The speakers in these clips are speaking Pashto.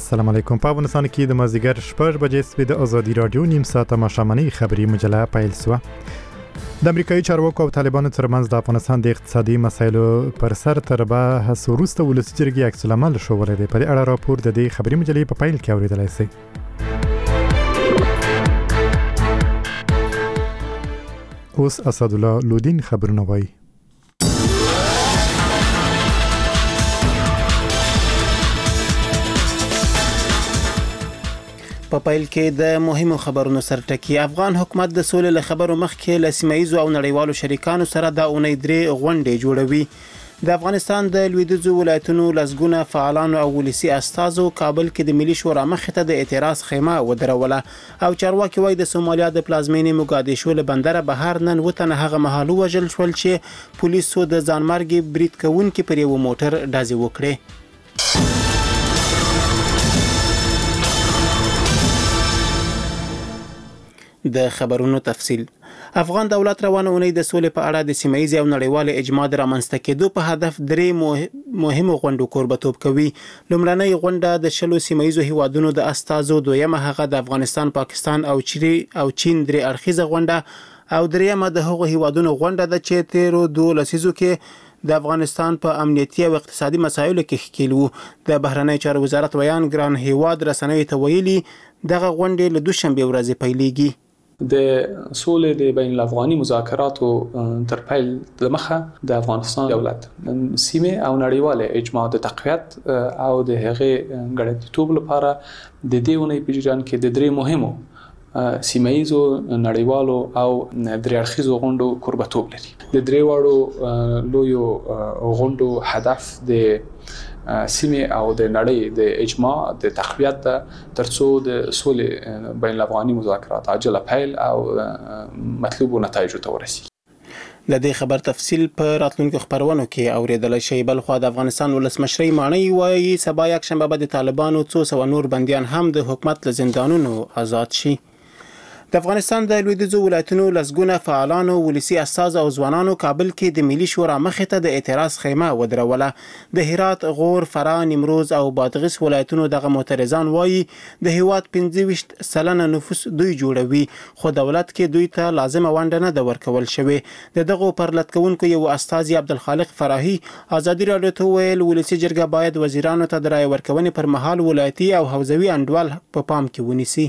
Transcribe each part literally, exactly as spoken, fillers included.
السلام علیکم. په افغانستان کې د مازدیګر شپږ بجې سوي د ازادي رادیو نیم ساعته ماښامنۍ خبري مجله پیل شوه. د امریکایي چارواکو او طالبانو ترمنځ د افغانستان د اقتصادي مسایلو پر سر تر بحث وروسته ولسي جرګې عکس العمل ښوولی دی. په دې اړه راپور د دې خبري مجلې په پیل کې اورېدلی شئ. اوس اسدالله لودین خبرونه وایي. په پیل کې د مهمو خبرونو سرټکی. افغان حکومت د سولې له خبرو مخکې له سیمه‌ییزو او نړیوالو شریکانو سره د اونۍ درې غونډې جوړوي. د افغانستان د لویدیځو ولایتونو لسګونه فعالانو او ولسي استازو کابل کې د ملي شورا مخې ته د اعتراض خیمه ودروله او چارواکي وایي د سومالیا د پلازمینې موګادیشو له بندره بهر نن وتنه هغه مهال وژل شول چې پولیسو د ځانمرګي برید کوونکي پر یو موټر ډزې وکړې. د خبرونو تفصیل. افغان دولت روانه اونۍ د سولې په اړه د سیمه‌ییزې او نړیوالې اجماع د رامنځته کېدو په هدف درې مهمو غونډو کوربتوب کوي. لومړنۍ غونډه د شلو سیمه‌ییزو هیوادونو د استازو، دویمه هغه د افغانستان، پاکستان او چین او چین درې اړخیزه غونډه او دریمه د هغو هیوادونو غونډه ده چې تیرو دوه لسیزو کې د افغانستان په امنیتي او اقتصادي مسایلو کې ښکیل وو. د بهرنی چارو وزارت ویان ګران هیواد رسنیو ته ویلي دغه غونډې له دوشنبې ورځې پیلېږي. د سولې د بین الافغاني مذاکراتو تر پیل د مخه د افغانستان دولت سیمه او نړیواله اجماع د تقویت او د هغه غړیتوب لپاره د دې ونې په جریان کې د درې مهمو سیمه‌ییزو نړیوالو او درې اړخیزو غونډو کوربتوب لري. د درې واړو لویو غونډو هدف د سیمه او د نړۍ د اجماع د تقویت ده ترڅو د سولې بین الافغاني مذاکرات عاجله پیل او مطلوبو نتایجو ته ورسیږي. د دې خبر تفصیل په راتلونکو خبرونو کې اوریدل شي. بل خو د افغانستان ولسمشر مانی وایي سبا یک شنبه به د طالبانو څو سو نور بنديان هم د حکومت له زندانونو آزاد شي. د افغانستان د لویدیځو ولایتونو لسګونه فعالانو، ولسي استاز او ځوانانو کابل کې د ملي شورا مخې ته د اعتراض خیمه ودروله. د هرات، غور، فراه، نیمروز او بادغیس ولایتونو دغه معترضان وایي د هیواد پنځه ویشت سلنه نفوس دوی جوړوي، خو دولت کې دوی ته لازمه ونډه نه ده ورکول شوې. د دغو پرلط کوونکو یو استازي عبدالخالق فراهي ازادي راډیو ته ویل ولسي جرګه باید وزیرانو ته د رایې ورکونې پر مهال ولایتي او حوزوي انډول په پام کې ونیسي.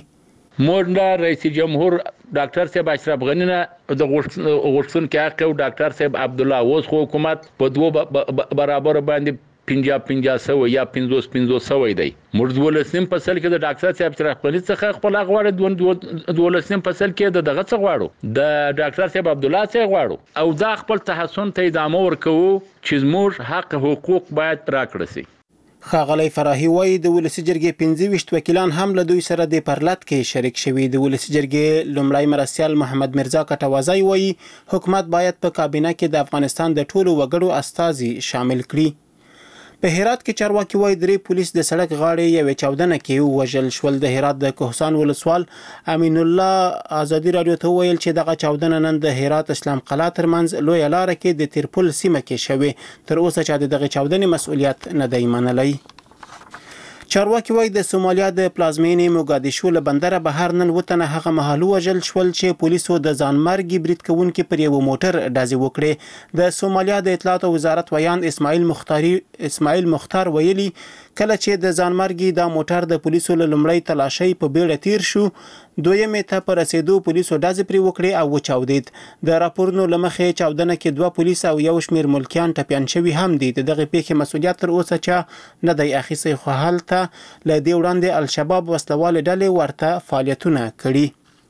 موږ رئیس جمهور ډاکټر صاحب اشرف غنی نه د غوښتن کې حق او ډاکټر صاحب عبد الله اوس حکومت په دوه برابر باندې پنځه پنځه سو یا پنځوس پنځوس سو دی. موږ ولسم فصل کې د ډاکټر صاحب اشرف غنی څخه خپل غواړو د ولسم فصل کې د دغه څخه غواړو د ډاکټر صاحب عبد الله څخه غواړو او دا خپل تحسن ته ادامه ورکوو چې موږ حق حقوق باید راکړل شي. ښاغلی فراهي وایي د ولسي جرګې پنځه ویشت وکیلان هم له دوی سره د پرلط کې شریک شوي. د ولسي جرګې لومړی مرستیال محمد مرزا کټوازی وایي حکومت باید په کابینه کې د افغانستان د ټولو وګړو استازي شامل کړي. په هرات کې چارواکي وایي درې پولیس د سړک غاړې یوې چاودنه کې وژل شول. د هرات د کوهستان ولسوال امین الله ازادي راډیو ته ویل چې دغه چاودنه نن د هرات اسلام قلعه ترمنځ لویه لاره کې د تیرپل سیمه کې شوې. تر اوسه چې د دغه چاودنې مسؤلیت نه دی منلی. چارواکي وایي د سومالیا د پلازمینې موګادیشو له بندره بهر نن وتنه هغه مهال وژل شول چې پولیسو د ځانمرګي برید کوونکي پر یو موټر ډزې وکړې. د سومالیا د اطلاعات وزارت ویان اسماعیل مختاری اسماعیل مختار ویلي کله چې د ځانمرګي دا موټر د پولیسو له لومړۍ تلاشۍ په بیړه تیر شو، دویمې ته په رسیدو پولیسو ډزې پرې وکړې او وچاودید. د راپورونو له مخې چاودنه کې دوه پولیس او یو شمېر ملکیان ټپیان شوي هم دي. د دغې پیښې مسؤلیت تر اوسه چا نه دی اخیستی، خو هلته له دې وړاندې الشباب وسلوالې ډلې ورته فعالیتونه کړي.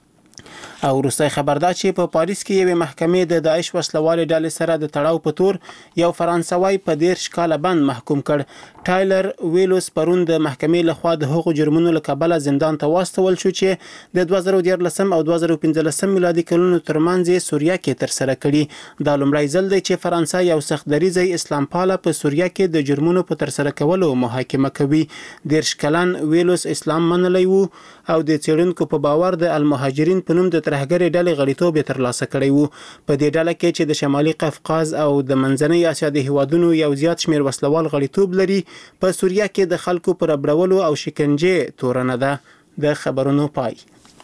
او وروستی خبر دا چې په پاریس کې یوې محکمې د داعش وسلوالې ډلې سره د تړاو په تور یو فرانسوی په دېرش کاله بند محکوم کړ. ټایلر ویلوس پرون د محکمې لخوا د هغو جرمونو له کبله زندان ته واستول شو چې د دوه زره دیارلسم او دوه زره پنځلسم میلادي کلونو ترمنځ یې سوریه کې ترسره کړي. دا لومړی ځل دی چې فرانسه یو سخت دریځی اسلام پاله په سوریه کې د جرمونو په ترسره کولو محاکمه کوي. دېرش کلن ویلوس اسلام منلی و او د څېړونکو په باور د المهاجرین په نوم د ترهګرې ډلې غړیتوب ترلاسه کړی وو. په دې ډله کې چې د شمالي قفقاز او د منځنۍ اسیا د هیوادونو یو زیات شمېر وسلوال غړیتوب لري، په سوریه کې د خلکو پر ربړولو او شکنجې تورنه ده. د خبرونو پای.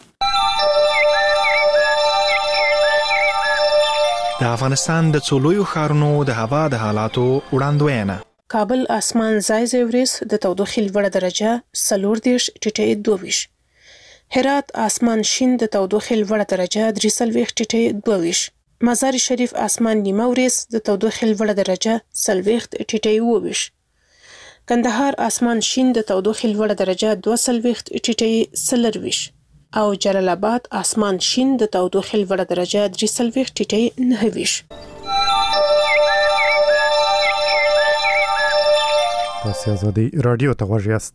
د افغانستان د څولویو ښارونو د هوا د حالاتو وړاندوینه. کابل اسمان ځای ځای وريس د تودوخې لوړه درجه څلور دېرش ټیټه دوه ویشت. هرات اسمان شین د تودوخې لوړه درجه درې څلوېښت ټیټه دوه ویشت. مزار شریف اسمان نیمه وريس د تودوخې لوړه درجه څلوېښت ټیټه اوه ویشت. کندهار اسمان شین د تودوخې لوړه درجه دوه څلوېښت ټیټه څلور ویشت. او جلال آباد اسمان شین د تودوخې لوړه درجه درې څلوېښت ټیټه نهه ویشت. تاسو آزادي رادیو ته غوږ یاست.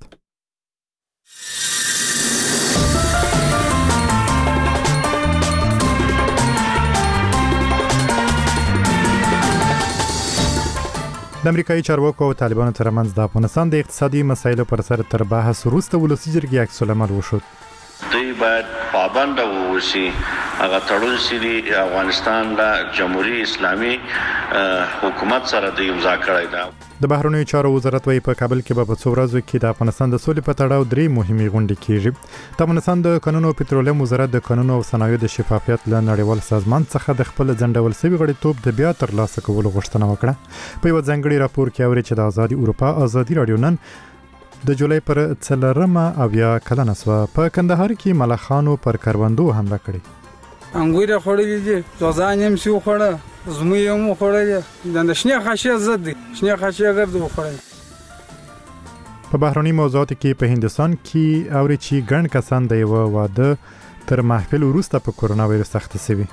د امریکایي چارواکو او طالبانو ترمنځ د افغانستان د اقتصادي مسایلو پر سر تر بحث وروسته ولسی جرګې عکس العمل وشو. دوی باید پابند اوسي هغه تړون چې افغانستان له جمهوریت اسلامي حکومت سره د امضا کړی دا. د بهرنیو چارو وزارت وايي په کابل کې به په څو ورځو کې د افغانستان د سولې په تړاو درې مهمې غونډې کیږي. د افغانستان د قانون او پټرولیم وزارت د قانون او صنایعو د شفافیت له نړیوال سازمان څخه د خپل ځنډول شوی غړیتوب د بیا ترلاسه کولو غوښتنه وکړه. په یو ځانګړي راپور کې اوري چې د آزادي اروپا آزادي رادیو نن د جولای پر څلورمه اویا کلنه سوه په کندهار کې ملخانو پر کروندو حمله کړې. انګور خوړلې دي، ځوځان هم سیو خوړه، زموږ هم خوړلې، د شنه خاصیت زد دي، شنه خاصیت ګرځو خوړلې. په بهرني موضوعاتو کې په هندستان کې اوري چې ګڼ کسان د یو واده تر محفل وروسته په کورونا وایرس اخته شوي.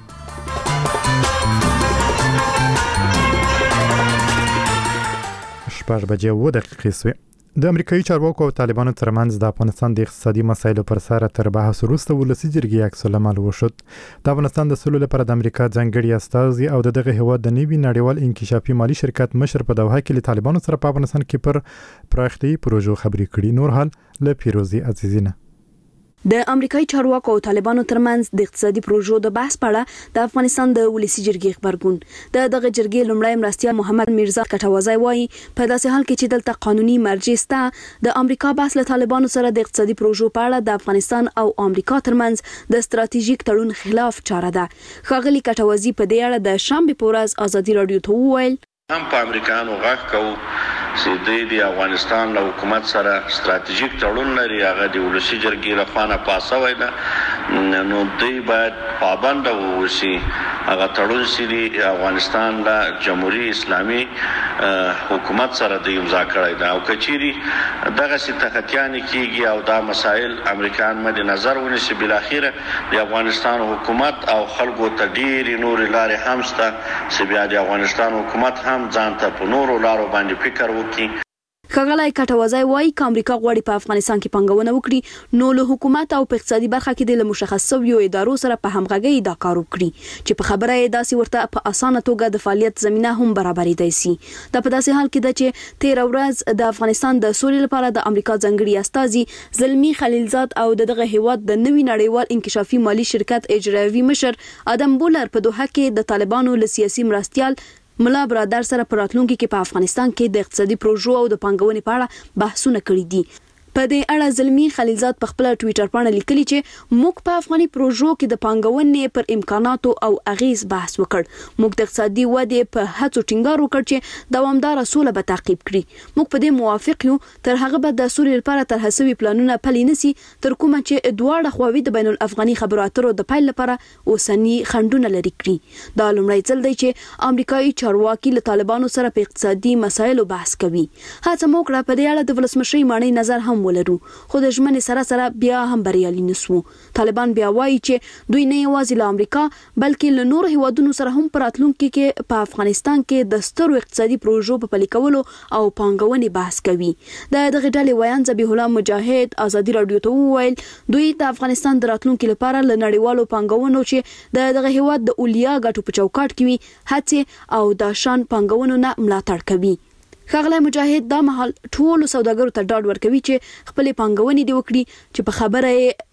شپږ بجې اوه دقیقې سوې. د امریکایي چارواکو او طالبانو ترمنځ د افغانستان د اقتصادي مسایلو پر سر تر بحث وروسته ولسی جرګې عکس العمل وشو. د افغانستان د سولې لپاره د امریکا ځانګړي استازي او دغه هیواد د نوي نړیوال انکشافي مالی شرکت مشر په دوحه کې له طالبانو سره په افغانستان کې پر پراختیایي پروژو خبرې کړي. نور حال له پیروزي عزیزینه. د امریکایي چارواکو او طالبانو ترمنځ د اقتصادي پروژو د بحث په اړه د افغانستان د ولسی جرګې خبرګون د دغه جرګې لومړی مرستیال محمد میرزا کټوازی وایي په داسې حال کې چې دلته قانوني مرجع سته د امریکا بحث له طالبانو سره د اقتصادي پروژو په اړه د افغانستان او امریکا ترمنځ د ستراتیژیک تړون خلاف چاره ده. ښاغلي کټوازی په دې اړه د شنبه په ورځ آزادي رادیو ته وویل هم په امریکایانو غږ کوو چې دوی د افغانستان له حکومت سره ستراتیژیک تړون لري، هغه د ولسي جرګې له خوا نه پاس شوی ده، نو دوی باید پابند واوسي هغه تړون چې د افغانستان له جمهوریت اسلامي حکومت سره د امضا کړی ده. او که چیرې دغسې تخطیانې کیږي او دا مسایل امریکایان مد نظر ونیسي، بالاخره د افغانستان حکومت او خلکو ته ډېرې نورې لارې هم شته چې بیا د افغانستان حکومت هم ځان ته په نورو لارو باندې فکر وکړي. ښاغلی کټوازی وایي که امریکا غواړي په افغانستان کې پانګونه وکړي نو له حکومت او په اقتصادي برخه کې د مشخص شویو ادارو سره په همغږۍ دا کار وکړي چې په خبره یې داسې ورته په اسانه توګه د فعالیت زمینه هم برابرېدای شي. دا په داسې حال کې ده چې تېره ورځ د افغانستان د سولې لپاره د امریکا ځانګړي استازي زلمي خلیلزاد او دغه هیواد د نوي نړیوال انکشافي مالی شرکت اجرایوي مشر ادم بولر په دوحه کې د طالبانو له سیاسي مرستیال ملا برادر سره په راتلونکي کې په افغانستان کې د اقتصادي پروژو او د پانګونې په اړه بحثونه کړي دي. په دې اړه زلمي خلیلزاد په خپل ټوئیټر باندې لیکلي چې موږ په افغاني پروژو کې د پانګونې پر امکاناتو او اغیز بحث وکړ. موږ د اقتصادي ودې په هڅو ټینګار وکړ چې دوامدار سوله به تعقیب کړي. موږ په دې موافق یو تر هغه به د سولې لپاره تر هڅوي پلانونه پلي نسی تر کومه چې دواړه خواوې د بین الافغاني خبرو اترو د پیل لپاره اوسنی خندونه لري کړي. دا لومړی ځل دی چې امریکایي چارواکي له طالبانو سره په اقتصادي مسایلو بحث کوي. هڅه مو کړه په دې اړه د ولسمشر مانی نظر هم ولرو، خو د ژمنې سره سره بیا هم بریالي نسو. طالبان بیا وایي چې دوی نه یوازې له امریکا بلکې له نورو هیوادونو سره هم په راتلونکي کې په افغانستان کې د سترو اقتصادي پروژو په پلي کولو او پانګونې بحث کوي. د دغه ډلې ویان ذبیح الله مجاهد آزادي رادیو ته وویل دوی د افغانستان د راتلونکي لپاره له نړیوالو پانګونو چې د دغه هیواد د اولیا ګټو په چوکاټ کې وي هڅې او د شان پانګونو نه ملاتړ کوي. ښاغلی مجاهد دا مهال ټولو سوداګرو ته ډاډ ورکوي چې خپلې پانګونې دې وکړي چې په خبره یې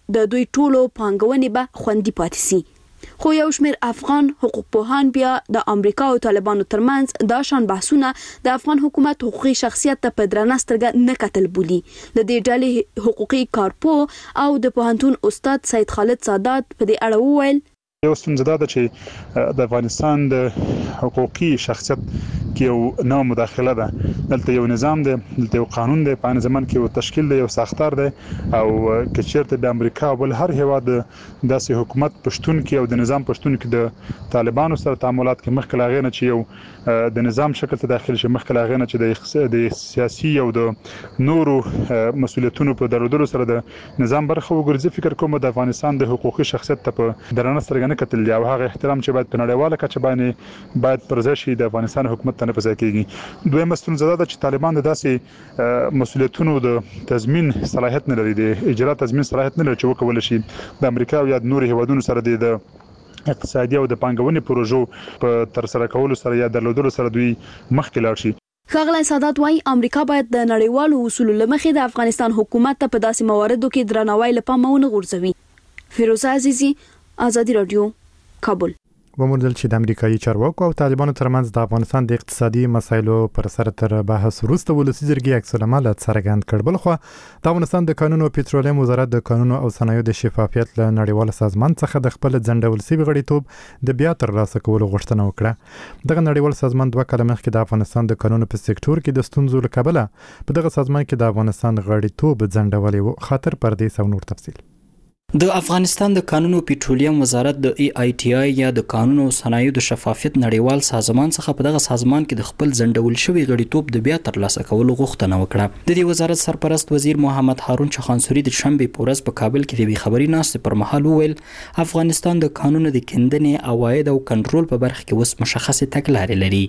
د دوی ټولو پانګونې به خوندي پاتې سي. خو یو شمېر افغان حقوق پوهان بیا د امریکا او طالبانو ترمنځ دا شان بحثونه د افغان حکومت حقوقي شخصیت ته په درنه سترګه نه کتل بولي. د دې ډلې حقوقي کارپو او د پوهنتون استاد سید خالد سادات په دې اړه وویل یو ستونزه ده چې د افغانستان د حقوقي شخصیت کې یو نوع مداخله ده. دلته یو نظام دی، دلته یو قانون دی، په ځمن کې یو تشکیل دی، یو ساختار دی او که چیرته د امریکا او بل هر هیواد داسې حکومت پښتون کې او د نظام پښتون کې د طالبانو سره تعاملات کې مخکې لاغې نه چې یو د نظام شکل ته داخل شي، مخکې لاغې نه چې د سیاسي او د نورو مسولیتونو په درلودلو سره د نظام برخه وګرځي. فکر کوم د افغانستان د حقوقي شخصیت ته په درنه سترګه نه کتل دی او هغه احترام چې باید په نړیواله کچه باندې باید پرځای شي د افغانستان حکومت ته نه پځای کیږي. دویمه ستونزه ده چې طالبان د داسې مسولیتونو د تضمین صلاحیت نه لري، د اجرا تضمین صلاحیت نه لري چې وکول شي د امریکا او یا د نورو هیوادونو سره د اقتصادي او د پانګونې پروژو په تر سره کولو سره یا درلودلو سره دوی مخکې لاړ شي. ښاغلی سادات وايي امریکا باید د نړیوالو اصولو له مخې د افغانستان حکومت ته په داسې مواردو کې درناوی له پامه ونه غورځوي. فیروزه عزیزی، آزادی رادیو، کابل. وموندل چې د امریکایي چارواکو او طالبانو ترمنځ د افغانستان د اقتصادي مسایلو پر سر تر بحث وروسته ولسی جرګې عکس العمل څرګند کړ. بل خو د افغانستان د قانون او پټرولیم وزارت د قانون او صنایعو د شفافیت له نړیوال سازمان څخه د خپل ځنډول سوي غړیتوب د بیا ترلاسه کولو غوښتنه وکړه. دغه نړیوال سازمان دوه کاله مخکې د افغانستان د قانون په سکتور کې د ستونزو له کبله په دغه سازمان کې د افغانستان غړیتوب ځنډولې و. خاطر پردیس او نور تفصیل. د افغانستان د قانون او پټرولیم وزارت د ای آی ټی آی یا د قانون او صنایعو د شفافیت نړیوال سازمان څخه په دغه سازمان کې د خپل ځنډول شوی غړیتوب د بیا ترلاسه کولو غوښتنه وکړه. د دې وزارت سرپرست وزیر محمد هارون چخانسوري د شنبه په ورځ په کابل کې د خبري ناستې پر مهال وویل افغانستان د قانون د کندنې، عواید او کنټرول په برخه کې اوس مشخصه تګلارې لري.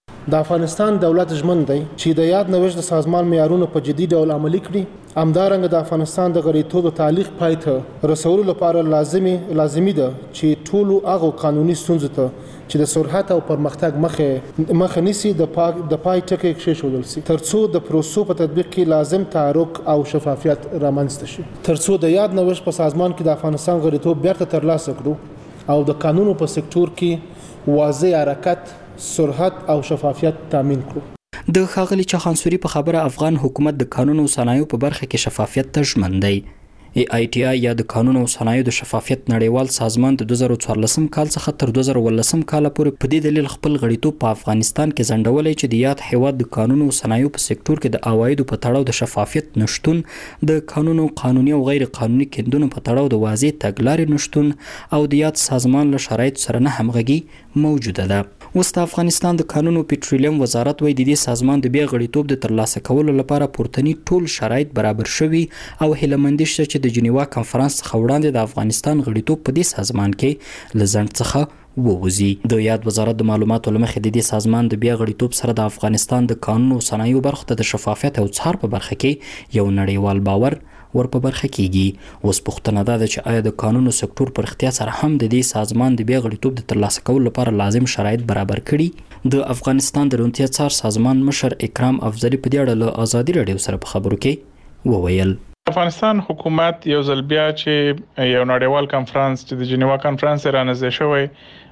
د افغانستان دولت ژمن دی چې د یاد نوښت د سازمان معیارونو په جدي ډول عملي کړي. همدارنګه د افغانستان د غړیتوب تعلیق پای ته رسولو لپاره لازمي لازمي ده چې ټولو هغه قانوني ستونزو ته چې د سرعت او پرمختګ مخه مخه نيسي د پاک د پای ټکی کېښودل شي ترڅو د پروسو په تطبیق کې لازم تحرک او شفافیت رامنځته شي، ترڅو د یاد نوښت په سازمان کې د افغانستان غړیتوب بیرته ترلاسه کړو او د قانونو په سکتور کې واضح حرکت، سرعت او شفافیت تامین کړو. د ښاغلي چخانسوري په خبره افغان حکومت د قانون او صنایعو په برخه کې شفافیت ته ژمن دی. ای آی ټی آی یا د قانون او صنایعو د شفافیت نړیوال سازمان د دوه زره څوارلسم کال څخه تر دوه زره اوولسم کال پورې په دې دلیل خپل غړیتوب په افغانستان کې ځنډولې چې د یاد هیواد د قانون او صنایعو په سکتور کې د عوایدو په تړاو د شفافیت نشټون، د قانون او قانوني او غیر قانوني کندونو په تړاو د واضح تګلارې نشټون او د یاد سازمان له شرایطو سره نه همغږي موجوده ده. اوس د افغانستان د قانون او پټرولیم وزارت وايي د دې سازمان د بیا غړیتوب د ترلاسه کولو لپاره پورتني ټول شرایط برابر شوي او هیلمندي شته چې د جنیوا کنفرانس څخه وړاندې د افغانستان غړیتوب په دې سازمان کې له ځنډ څخه ووځي. د یاد وزارت د معلوماتو له مخې د دې سازمان د بیا غړیتوب سره د افغانستان د قانون او صنایعو برخه ته د شفافیت او څار په برخه کې یو نړیوال باور ور په برخه کیږي. اوس پوښتنه ده چې آیا د قانونو سکتور پر اختیار سره هم د دې سازمان د بیا غړیتوب د ترلاسه کولو لپاره لازم شرایط برابر کړي. د افغانستان د روغتیا څار سازمان مشر اکرام افضلی په دې اړه له آزادي رادیو سره په خبرو کې وویل افغانستان حکومت یو ځل بیا چې یو نړیوال کانفرنس چې د جنیوا کانفرنس رانځي شوی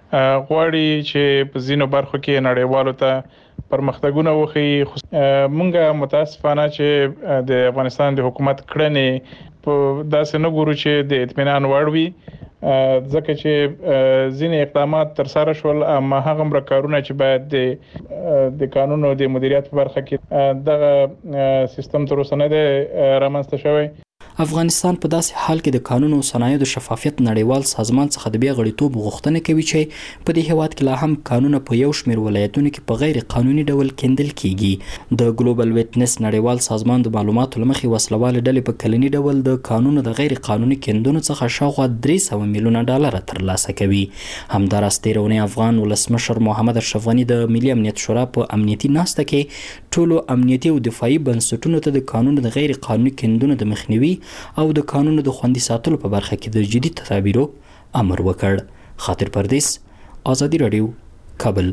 غواړي چې په ځینو برخو کې نړیوالو ته پرمختګونه وخی. مونږه متاسفانه چې د افغانستان د حکومت کړنې په داسې نه ګورو چې د اطمینان وړ وي، ځکه چې ځینې اقدامات تر سره شول اما هغه مرکارونه چې باید د د قانون او د مدیریت په برخه کې دغه سیستم تر اوسه نه دی رامنځته شوی. افغانستان په داسې حال کې د قانون او صنایعو د شفافیت نړیوال سازمان څخه د بیا غړیتوب غوښتنه کوي چې په دې هیواد کې لا هم قانون په یو شمېر ولایتونو کې په غیر قانوني ډول کیندل کیږي. د ګلوبل ویټنس نړیوال سازمان د معلوماتو له مخې وسلواله ډلې په کلني ډول د قانون د غیر قانوني کیندونو څخه شاوخوا درې سوه میلیونه ډالر ترلاسه کوي. همداراز تیرونی افغان ولسمشر محمد اشرف غني د ملي امنیت شورا په امنیتي ناسته کې ټولو امنیتي او دفاعي بنسټونو ته د قانون د غیر قانوني کیندونو د مخنیوي او د قانونو د خوندي ساتلو په برخه کې د جدي تدابیرو امر وکړ. خاطر پردیس، آزادی رادیو، کابل.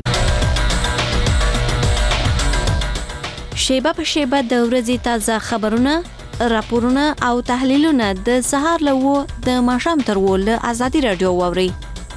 شیبه په شیبه د ورځې تازه خبرونه راپورونه او تحلیلونه د سهار له د ماښام تر و له ازادي رادیو واوري.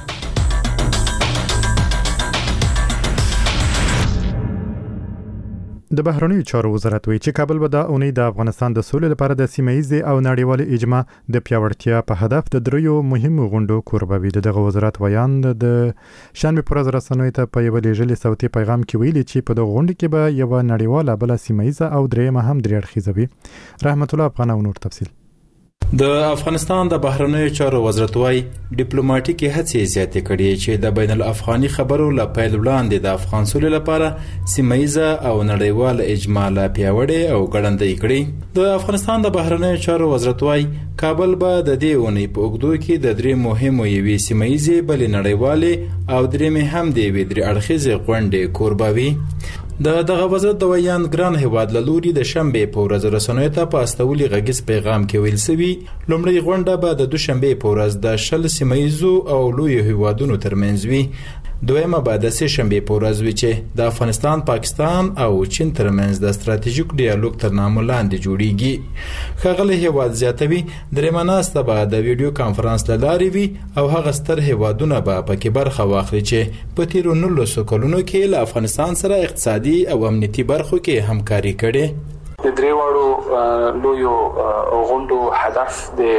د بهرنیو چارو وزارت وایي چې کابل به د اونۍ د افغانستان د سولې لپاره د سیمه‌ایزې او نړیوال اجماع د پیاوړتیا په هدف د دریو مهمو غونډو کوربه وي. دغه وزارت ویان د شنبه پر ورځ رسنیو ته په یو لیږلي صوتي پیغام کې ویلي چې په دغه غونډه کې به یو نړیواله بل سیمه‌ایزه او دریمه هم درې اړخیزه وي. رحمت الله افغان او نور تفصیل. د افغانستان د بهرنیو چارو وزارت وايي ډیپلوماټیکي هڅې زیاتې کړې چې د بین الافغاني خبرو له پیل وړاندې د افغان سولې لپاره سیمه‌ایزه او نړیوال اجماع لا پیاوړې او ګړندۍ کړي. د افغانستان د بهرنیو چارو وزارت وايي کابل به د دې اونۍ په اوږدو کې د درې مهمو یوې سیمه‌ایزې بلې نړیوالې او درېمې هم د یوې درې اړخیزې غونډې کوربه وي. د دغه وزارت د ویان ګران هیواد له لوري د شنبه په ورځ رسنیو ته په استولي غږیز پیغام کې ویل سوي لومړی غونډه به د دوشنبه په ورځ د شل سیمه‌ایزو او لوی هیوادونو ترمنځ وي. دویمه به د سه شنبه په ورځ وي چې د افغانستان، پاکستان او چین ترمنځ د ستراتیژیک ډیالوګ تر نامه لاندې جوړیږي. ښاغلی هیواد زیاتوي درېیمه ناسته به د ویډیو کانفرنس له لارې وي او هغه ستر هیوادونه به پکې برخه واخلي چې په تیرو نولسو کلونو کې له افغانستان سره اقتصادي او امنیتي برخو کې همکاري کړې. د دریواړو لویو غونډو هدف د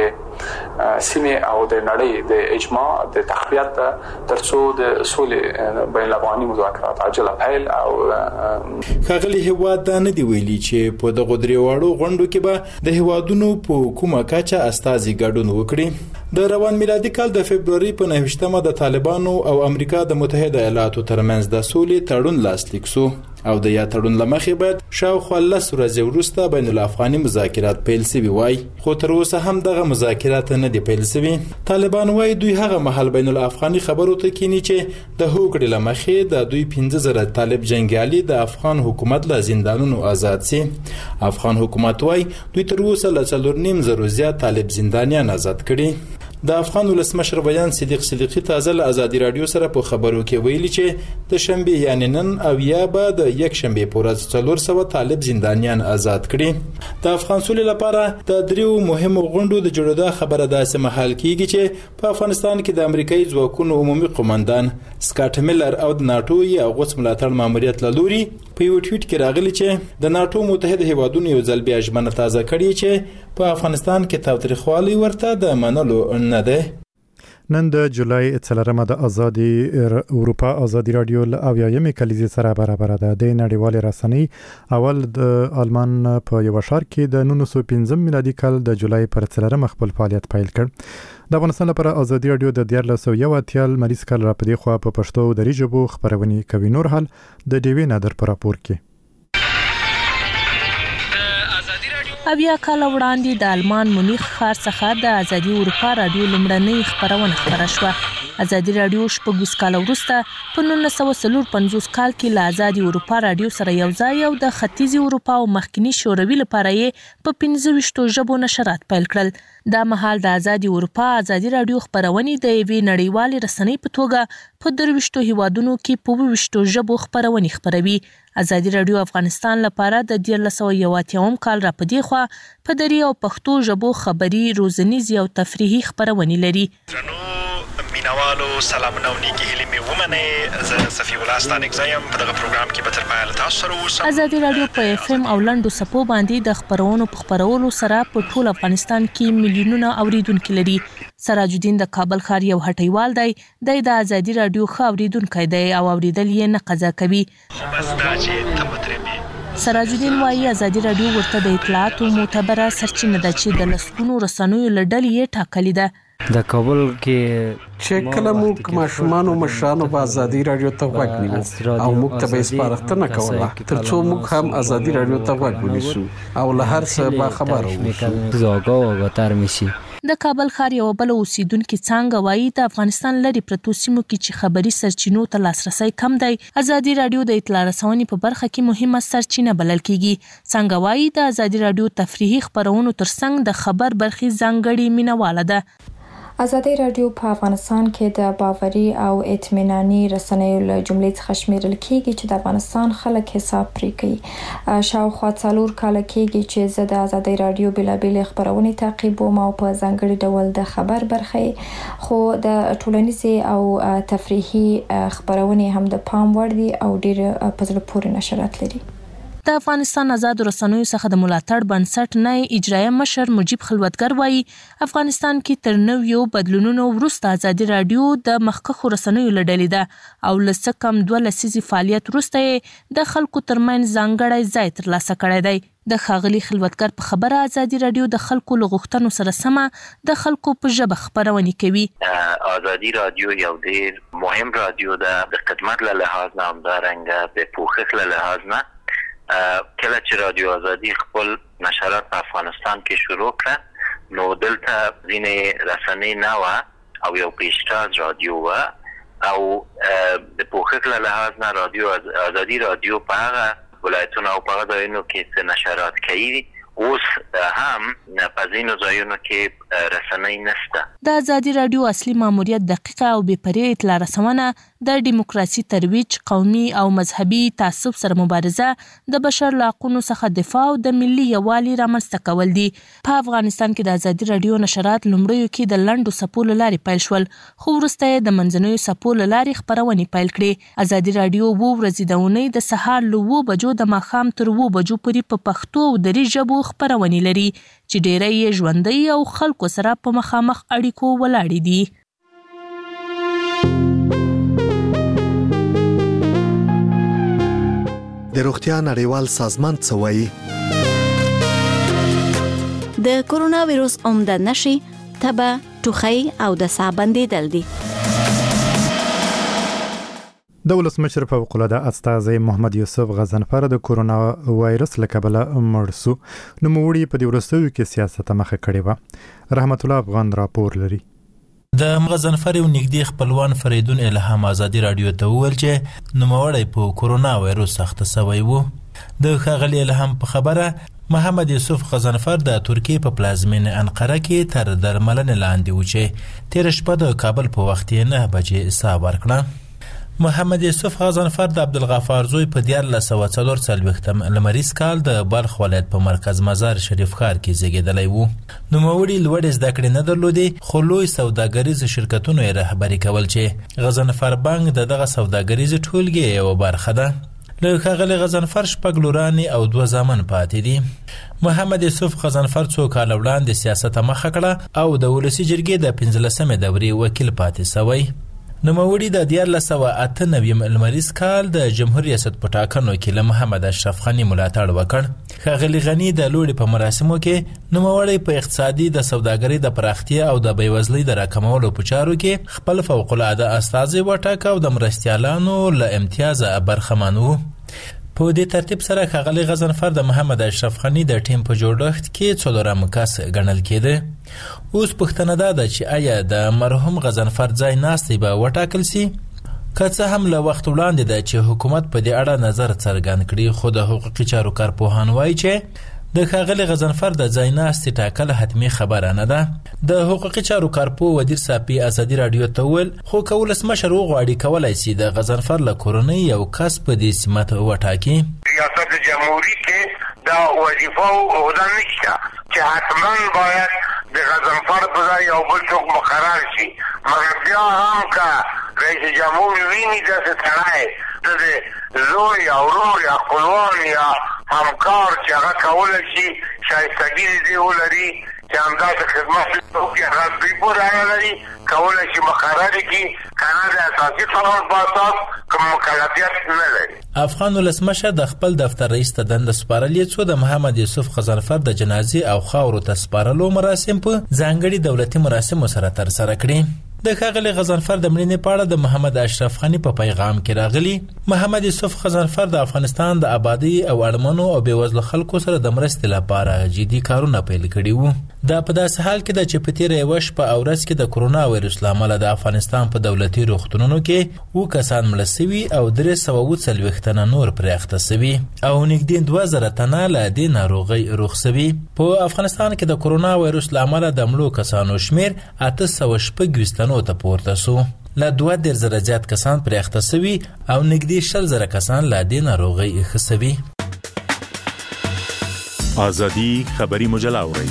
سیمه او د نړۍ د اجماع د تقویت ترڅو د سولې بین الافغاني مذاکرات عاجله پیل او ښاغلی هیواد دا نه دی ویلي چې په دغه دریواړو غونډو کې به د هیوادونو په کومه کچه استازي ګډون وکړي. د روان میلادي کال د فبرवरी په نهمه د طالبانو او امریکا د متحده ایالاتو ترمنځ د سولې تړون لاسلیک شو او د یا تړون لمخې باید شاوخوا لس ورځې وروسته بین الافغاني مذاکرات پیل شوي وای، خو تر اوسه هم دغه مذاکرات نه دي پیل شوي. طالبان وای دوی هغه مهال بین الافغاني خبرو ته کینی چې د هوکړې لمخې د دوی پنځه زره طالب جنگیالي د افغان حکومت له زندانونو آزاد سي. افغان حکومت وای دوی تر اوسه له څلور نیم زره زیات طالب زندانیان آزاد کړي. د افغان ولسمشر بیان صدیق صدیقی تازه له ازادي رادیو سره په خبرو کې ویلي چې د شنبه یعنی نن او یا به د یک شنبه په ورځ څلور سوه طالب زندانیان آزاد کړي. د افغان سولې لپاره د دریو مهمو غونډو د جوړېدا خبره داسې مهال کیږي چې په افغانستان کې د امریکایي ځواکونو عمومي قومندان سکاټ میلر او د ناتو یا غوڅ ملاتړ ماموریت له لوري په یو ټویټ کې راغلی چې د ناتو متحده هیوادونو یو ځل بیا ژمنه تازه کړې چې په افغانستان کې تاوتریخوالی ورته د منلو نه ده. نن د جولای څلورمه د ازادي اروپا ازادي رادیو له اویایمې کلیزې سره برابر ده. د نړیوال رسنۍ اول د آلمان په یو ښار کې د نولس سوه پنځم میلادي کال د جولای پر څلورمه خپل فعالیت پیل کړ. د افغانستان لپاره ازادي رادیو د دیارلس سوه یو اتیا لمریز کال را پدې خوا په پښتو او دري ژبو خپرونې کوي. نور حال د ډیوې نادر پر راپور کې. اویا کال وړاندې د آلمان مونیخ ښار څخه د ازادي اروپا رادیو لومړنۍ خبرونه خبره شوه. ازادي رادیو شپږ کال وروسته په نولس سوه څلور پنځوس کال کې له ازادي اروپا رادیو سره یو ځای او د ختیځي اروپا او مخکنی شوروي لپاره یې په پنځه ویشتو ژبو نشرات پیل کړل. دا مهال د ازادي اروپا ازادي رادیو خبرونې د یوې نړیوالې رسنۍ په توګه په درویشتو هیوادونو کې په ویشتو ژبو خبرونې خپروي. ازادي رادیو افغانستان لپاره د دیارلس سوه یو اتیاوم کال را پدې خوا په دري او پښتو ژبو خبري، روزنیزي او تفریحي خبرونې لري. مینوالو سلامونه او نیکی هیلې مې ومنئ. زه صفي الله ستانک زیم په دغه پروګرام کې به تر پایه له تاسو سره اوسم. ازادي رادیو په اف ام او لنډو څپو باندې د خبرونو په خپرولو سره په ټول افغانستان کې میلیونونه اوریدونکي لري. سراج الدین د کابل ښار یو هټیوال دی. د ازادي رادیو ښه اوریدونکی دی او اوریدل یې نه قضا کوي. سراج الدین وايي ازادي رادیو ورته د اطلاعاتو معتبره سرچینه ده چې د لسګونو رسنیو له ډلې یې ټاکلې ده. د کابل کې چې کله موږ ماشومان او مشرانو په ازادي رادیو ته غوږ نیو او موږ ته به سپارښتنه کوله ترڅو موږ هم ازادي رادیو ته غوږ ونیسو او له هر څه با خبر اوسو. زاګو وګتر میشي. د کابل ښار یو بل اوسیدونکو څنګه وایي د افغانستان لري پرتو سیمو کې چې خبري سرچینو ته لاسرسي کم دی. ازادي رادیو د اطلاع رسونې په برخه کې مهمه سرچینه بلل کیږي. څنګه وایي د ازادي رادیو تفریحي خبرونو ترڅنګ د خبر برخې ځانګړي مینواله ده. ازادي رادیو په افغانستان کې د باوري او اطمیناني رسنیو له جملې څخه شمیرل کیږي چې د افغانستان خلک حساب پرې کوي. شاوخوا څلور کاله کېږي چې زه د ازادي رادیو بېلابېلې خپرونې تعقیبوم او په ځانګړي ډول د خبر برخې، خو د ټولنیزې او تفریحي خپرونې هم د پام وړ دي او ډېر په زړه پورې نشرات لري. د افغانستان آزاد رسنیو څخه د ملاتړ بنسټ نه اجرایه مشر مجیب خلوتګر وایي افغانستان کې تر نویو بدلونونو وروسته آزادي رادیو د مخکښو رسنیو له ډلې ده او له څه کم دوه لسیزې فعالیت وروسته یې د خلکو ترمنځ ځانګړی ځای ترلاسه کړی دی. د ښاغلي خلوتګر په خبره آزادي رادیو د خلکو له غوښتنو سره سمه د خلکو په ژبه خپرونې کوي. آزادي رادیو یو ډېر مهم رادیو ده، د خدمت له لحاظ نه همدارنګه د پوښښ له لحاظ نه. کله چې رادیو آزادي خپل نشرات په افغانستان کې شروع کړه نو دلته ځینې رسنۍ نه وه او یو پیشتاز رادیو وه او د پوښښ له لحاظ نه رادیو آزادي رادیو په هغه ولایتونو او په هغه ځایونو کې څه نشرات کوي، اوس هم په ځینو ځایونو کې رسنۍ نشته. د آزادي رادیو اصلي ماموریت دقیقه او بې پرې اطلاع رسونه، د دیموکراسي ترویج، قومي او مذهبي تعصب سره مبارزه، د بشر له حقونو څخه دفاع او د ملي یووالي رامنځته کول دي. په افغانستان کې د آزادي رادیو نشرات لومړیو کې د لنډو څپو له لارې پیل شول، خو وروسته یې د منځنیو څپو له لارې خپرونې پیل کړې. آزادي رادیو اوه ورځې د اونۍ د سهار له اوو بجو د ماښام تر اوو بجو پورې په پښتو او دري ژبو خپرونې لري چې ډېری یې ژوندۍ او خلکو سره په مخامخ اړیکو ولاړې دي. د روغتیا نړیوال سازمان څه وایي؟ د کورونا ویروس عمده نښې تبه، ټوخی او د ساه بندېدل دي. د ولسمشر فوق العاده استاذ محمد یوسف غضنفر د کورونا وایرس له کبله مړ شو. نوموړي په دې وروستیو کې سیاست مخه کړې وه. رحمت الله افغان راپور لري. د غضنفر یو نږدې خپلوان فریدون الهام آزادي رادیو ته وویل چې نوموړی په کورونا وایرس اخته شوی و. د ښاغلي الهام په خبره محمد یوسف غضنفر د ترکیې په پلازمینه انقره کې تر درملنې لاندې و چې تېره شپه د کابل په وخت یې نه بجې ساه ورکړه. محمد یوسف غضنفر د عبدالغفار زوی په دیارلس سوه څلور څلوېښتم لمریز کال د بلخ ولایت په مرکز مزار شریف ښار کې زیږېدلی و. نوموړي لوړې زده کړې نه درلودې، خو لوی سوداګریز شرکتونو یې رهبري کول چې غضنفر بانک د دغه سوداګریز ټولګې یوه برخه ده. له ښاغلي غضنفر شپږ لورانې او دوه زامن پاتې دي. محمد یوسف غضنفر څو کاله وړاندې سیاست مخه کړه او د ولسي جرګې د پنځلسمې دورې وکیل پاتې شوی. نوموړي د دیارلس سوه اته نوي لمریز کال د جمهور ریاست په ټاکنو کې له محمد اشرف غني ملاتړ وکړ. ښاغلي غني د لوړې په مراسمو کې نوموړی په اقتصادي، د سوداګرۍ د پراختیا او د بېوزلۍ د راکمولو په چارو کې خپل فوق العاده استازی وټاکه او د مرستیالانو له امتیازه برخمن و. په دې ترتیب سره ښاغلي غضنفر د محمد اشرف غني د ټیم په جوړښت کې څلورم کس ګڼل کېده. اوس پوښتنه دا ده چې آیا د مرحوم غضنفر ځای ناستی به وټاکل سي؟ که څه هم له وخت وړاندې ده چې حکومت په دې اړه نظر څرګند کړي، خو د حقوقي چارو کارپوهان وایي چې د ښاغلي غضنفر د ځای ناستي ټاکل حتمي خبره نه ده. د حقوقي چارو کارپوه ودیر صافي آزادي رادیو ته وویل خو که ولسمشر وغواړي کولی سي د غضنفر له کورنۍ یو کس په دې سمت وټاکي. ریاست جمهوری کې دا وظیفه او عهده نشته چې حتما باید د غضنفر په ځای یو بل څوک مقرر شي، مګر بیا هم که رئیس جمهور ویني داسې سړی د زوی یا ورور یا خپلوان یا همکار چې هغه کولی شي شایستګي دې ولري چې همداسې خدمت وکړي، هغه دوی پورې اړه لري، کولی شي مقرر کړي، که نه د اساسي قانون په اساس کوم مکلفیت نه لري. افغان ولسمشر د خپل دفتر رئیس ته دنده سپارلې څو د محمد یوسف غضنفر د جنازې او خاورو ته سپارلو مراسم په ځانګړي دولتي مراسمو سره ترسره کړي. د ښاغلي غضنفر د مړینې په اړه د محمد اشرف غني په پیغام کې راغلي محمد یوسف غضنفر د افغانستان د آبادی او اړمنو او بېوزلو خلکو سره د مرستې لپاره جدي کارونه پیل کړي وو. دا په داسې حال کې د چې په تیره یوه شپه او ورځ کې د کرونا وایرس له امله د افغانستان په دولتي روغتونونو کې اووه کسان مړه سوي او درې سوه اووه څلوېښت تنه نور پرې اخته سوي او نږدې دوه زره تنه له دې ناروغۍ روغ سوي. په افغانستان کې د کرونا وایرس له امله د مړو کسانو شمېر اته سوه شپږ ویشت تنو ته پورته سو. له دوه دېرش زره زیات کسان پرې اخته سوي او نږدې شل زره کسان له دې ناروغۍ ښه سوي. ازادي خبري مجله اورئ.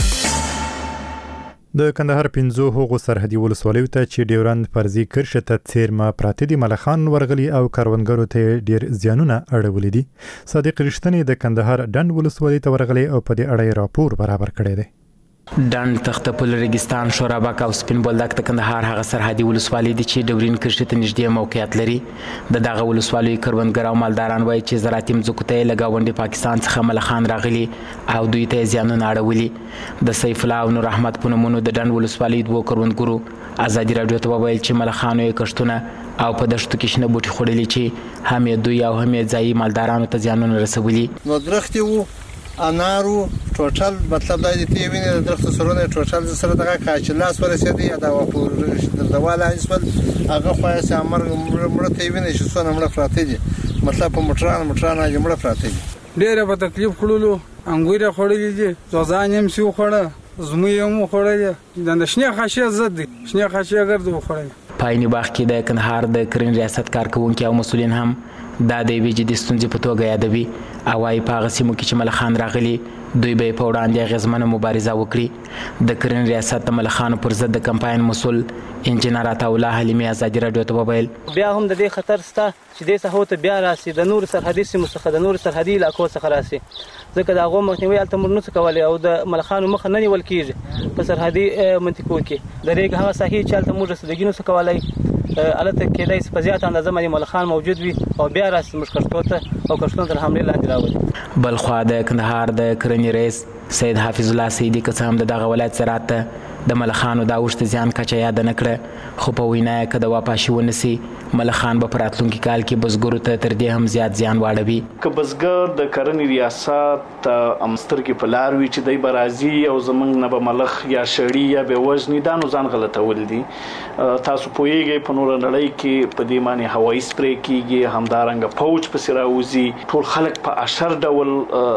د کندهار پنځو هغو سرحدي ولسوالیو ته چې ډیورند فرضي کرښې ته څیرمه پراته دي ملخان ورغلي او کروندګرو ته ډیر زیانونه اړولي دي. صادق رښتینی د کندهار ډنډ ولسوالۍ ته ورغلي او په دې اړه راپور برابر کړی دی. ډنډ تختپل ریګستان شورابک او سپین بولدک د کندهار هغه سرحدي ولسوالۍ دي چې ډورین کرښې ته نږدې موقعیت لري. د دغه ولسوالیو کروندګر او مالداران وایي چې زراعتي مځکو ته یې له ګاونډي پاکستان څخه ملخان راغلي او دوی ته یې زیانونه اړولي. د سیف الله او نور احمد په نومونو د ډنډ ولسوالۍ دوو کروندګرو ازادي راډیو ته وویل چې ملخانو یې کښتونه او په دښتو کې شنه بوټي خوړلي چې هم یې دوی او هم یې ځایي مالدارانو ته زیانونه رسولي. نو درختې وو انارو ټوټل مطلب دا دي تی ویني د درخت سرونه ټوټل سره دغه کاچ لاس ورسېدي دا په د دواله انسبل هغه خو سامر مړه تی ویني چې څونه مړه پراته دي مطلب په مټران مټران هغه مړه پراته دي. ډېر په تکلیف خړلو انګور خړلې دي ځوځان هم سیو خړه زموږ هم خړلې د نشنه خاصه زد دي شنه خاصه ګرځو خړلې. پایني باغ کې د کندهار د کرین ریاست کارکونکو او مسولین هم دا د ویجی د ستونزې په توګه یادوي او وايي په هغه سیمو کې چې ملخان راغلي دوی به په وړاندې اغیزمنه مبارزه وکړي. د کرین ریاست د ملخانو پر ضد د کمپاین مسول انجنیر عطا الله حلیمي ازادي راډیو ته وویل بیا هم د دې خطر سته چې د سهو ته بیا راسي د نور سرحدي سیمو څخه د نور سرحدي علاقو څخه راسي ځکه دا غو مخنیوي الته مرنو څخه کولای او د ملخانو مخ نه نیول کیږي په سرحدي منطقو کې د ریګ هغه صحیح چلته موږ رسیدګینو څخه کولای الته کېدای په زیات اندازه باندې ملخان موجود وي او بیا راسي موږ کښتو ته او کښتونو تر حمله لاندې راوړي. بل خو د کندهار د کرنې رئیس سید حافظ الله سیدی قسم د دغه ولایت زراعت د ملخانو دا وشت زیان کچا یاد نه کړ خو په وینا کې د واپاشي ونسی ملخان به پراتلونکي کال کې بزګرو ته تر دې هم زیات زیان واړوي. که بزګر د کرنې ریاست امستر کې په لار وی چې د برازي او زمنګ نه به ملخ یا شړی یا به وزنی دا نو ځان غلطول دي. تاسو پوهیږئ په نور نړۍ کې په دې معنی هوایي سپری کیږي همدارنګ فوج په سر راوځي ټول خلک په اشر ډول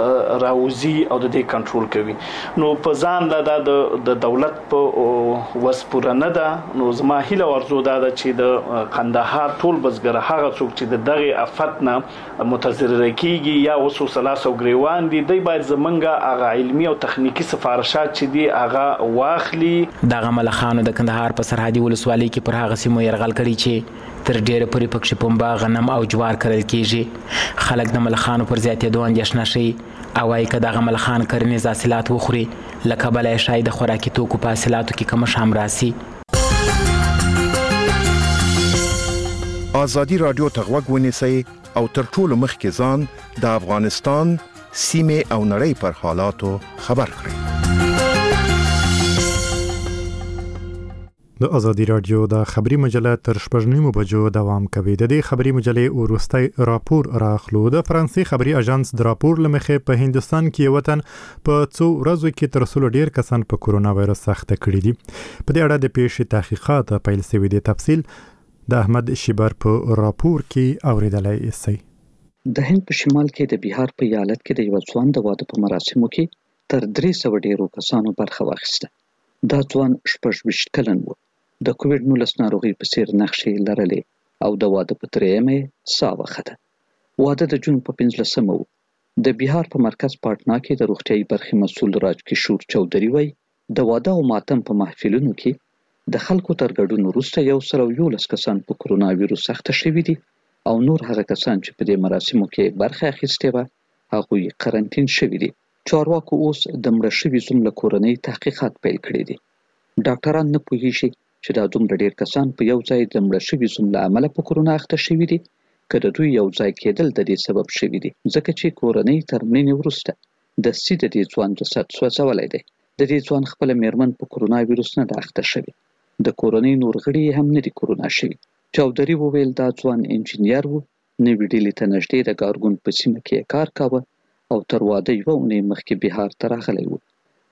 راوځي او د دې کنټرول کوي. نو په ځان لا د دولت په وس پوره نه ده. نو زما هیله ورزو ده چې د قندهار ټول بزګر هغه څوک چې د دغه افت نه متضرر کیږي یا وسو سلاسو غریوان دي دوی باید زمونږه هغه علمي او تخنیکی سفارشات چې دي هغه واخلي. دغه ملخانو د کندهار په سرحدي ولسوالۍ کې پر هغه سیمو يرغل کړي چې تر ډیره پورې پکښې پنبه غنم او جوار کرل کیږي. خلک د ملخانو پر زیاتېدو اندېښنه شي او وايي که دغه ملخان کرنیز حاصلات وخوري له کبله یې شاید د خوراکي توکو په حاصلاتو کې کمښت هم راسي. ازادي راډیو ته غوږ ونیسئ او تر ټولو مخکې ځان د افغانستان سیمې او نړۍ پر حالاتو خبر کړئ. د ازادي راډیو د خبري مجله تر شپږ نیمو بجو دوام کوي. د دې خبري مجلې وروستي راپور راخلو. د فرانسې خبري اژانس د راپور لمخې په هندستان کې وطن په څو ورځو کې تر څو ډیر کسان په کورونا وایرس سخته کړي دي. په دې اړه د پیښې تحقیقات پیل شوي دي. تفصیل د احمد شیبر په راپور کې اوریدلای شئ. د هند په شمال کې د بهار په ایالت کې د یو ځوان د واده په مراسمو کې تر درې سوه ډیرو کسانو برخه واخیسته. دا ځوان شپږ ویشت کلن و. د کووډ نولس ناروغۍ په څیر نښې لرلې او د واده په درېیمه یې ساه وخته. واده د جون په پنځلسمه و. د بهار په مرکز پاټنا کې د روغتیايي برخې مسؤل راج کشور چودري وایي د واده او ماتم په محفلونو کې د خلکو تر ګډون وروسته یو سل او یولس کسان په کرونا ویروس اخته شوي دي او نور هغه کسان چې په دې مراسمو کې برخه اخیستې وه هغوی قرنطین شوي دي. چارواکو اوس د مړه شوي زوم له کورنۍ تحقیقات پیل کړي دي. ډاکټران نه پوهیږي چې دا دومره ډیر کسان په یو ځای د مړه شوي زوم له امله په کرونا اخته شوي دي که د دوی یو ځای کېدل د دې سبب شوي دي ځکه چې کورنۍ تر مړینې وروسته دستي د دې ځوان جسد سوځولی دی. د دې ځوان خپله میرمن په کرونا ویروس نه ده اخته شوې. د کورنۍ نور غړي هم نه دي کرونا شوي. چودري وویل دا ځوان انجینیر و نوي ډیلي ته نږدې د ګارګون په سیمه کې کار کاوه او تر واده یوه اونۍ مخکې بهار ته راغلی و.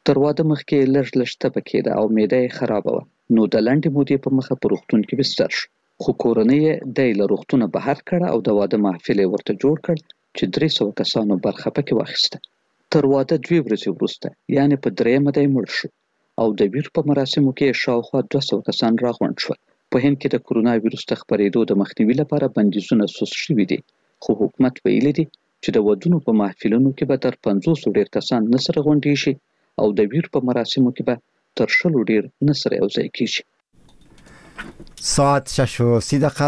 تر واده مخکې لږ لږ تبه کېده او معده یې خرابه وه، نو د لنډې مودې په مخه په روغتون کې بستر شو، خو کورنۍ یې دی له روغتونه بهر کړه او د واده محفل یې ورته جوړ کړ چې درې سوه کسانو برخه پکې واخیسته. تر واده دوې ورځې وروسته یعنې په درېیمه دی مړ شو او د ویر په مراسمو کې شاوخوا دوه سوه کسان راغونډ شول. په هند کې د کرونا ویروس د خپرېدو د مخنیوي لپاره بندیزونه سست شوي دي، خو حکومت ویلي دي چې د ودونو په محفلونو کې به تر پنځوسو ډېر کسان نه سره غونډېږي شي او د ویر په مراسمو کې به تر شلو ډېر نه سره یو ځای کېږي. ساعت شش و سی دقیقه